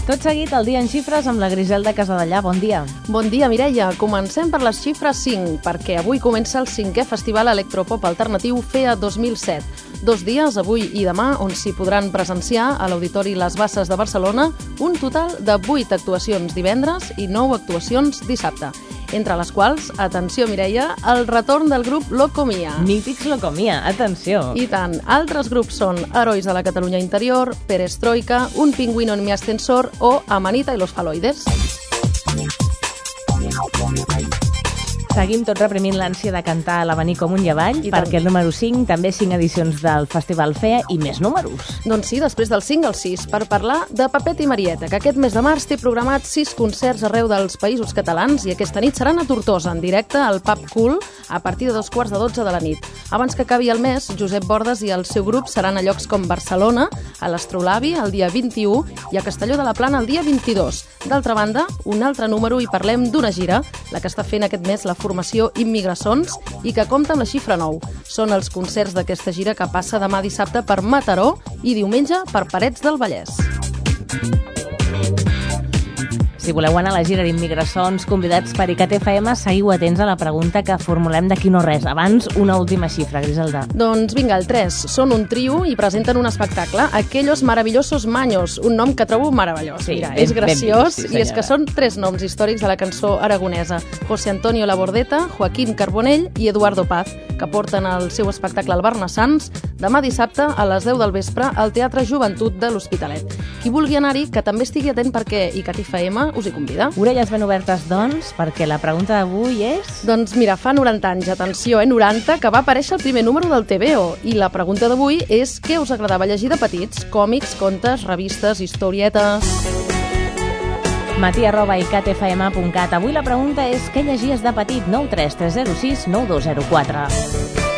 Tot seguit, el dia en xifres amb la Griselda Casadellà. Bon dia. Bon dia, Mireia. Comencem per les xifres 5, perquè avui comença el 5è Festival Electropop Alternatiu FEA 2007. 2 dies, avui i demà, on s'hi podran presenciar a l'Auditori Les Basses de Barcelona un total de 8 actuacions divendres i 9 actuacions dissabte. Entre les quals, atenció Mireia, el retorn del grup Locomia. Mítics Locomia, atenció. I tant, altres grups són Herois de la Catalunya Interior, Perestroika, Un pingüino en mi ascensor o Amanita i los faloides. Seguim tot reprimint l'ànsia de cantar a l'abanic amunt i avall, perquè el número 5 també 5 edicions del Festival FEA i més números. Doncs sí, després del 5 al 6, per parlar de Pepet i Marieta, que aquest mes de març té programat 6 concerts arreu dels països catalans i aquesta nit seran a Tortosa, en directe al Pub Cool, a partir de 11:15 de la nit. Abans que acabi el mes, Josep Bordes i el seu grup seran a llocs com Barcelona, a l'Astrolabi el dia 21 i a Castelló de la Plana el dia 22. D'altra banda, un altre número i parlem d'una gira, la que està fent aquest mes la formació Immigrassons i que compta amb la xifra 9. Són els concerts d'aquesta gira que passa demà dissabte per Mataró i diumenge per Parets del Vallès. Si voleu anar a la gira d'Immigrassons convidats per ICAT FM, seguiu atents a la pregunta que formulem d'aquí no res. Abans, una última xifra, Griselda. Doncs vinga, el 3. Són un trio i presenten un espectacle, Aquellos Maravillosos Maños, un nom que trobo meravellós. Sí, mira, és graciós sí, i és que són 3 noms històrics de la cançó aragonesa. José Antonio Labordeta, Joaquín Carbonell i Eduardo Paz, que porten el seu espectacle al Barnassans demà dissabte a les 10 del vespre al Teatre Joventut de l'Hospitalet. Qui vulgui anar-hi, que també estigui atent perquè ICAT FM us hi convida. Orelles ben obertes, doncs, perquè la pregunta d'avui és... Doncs mira, fa 90 anys, atenció, 90, que va aparèixer el primer número del TVO. I la pregunta d'avui és què us agradava llegir de petits? Còmics, contes, revistes, historietes... matí@icatfm.cat. Avui la pregunta és què llegies de petit? 93306 9204.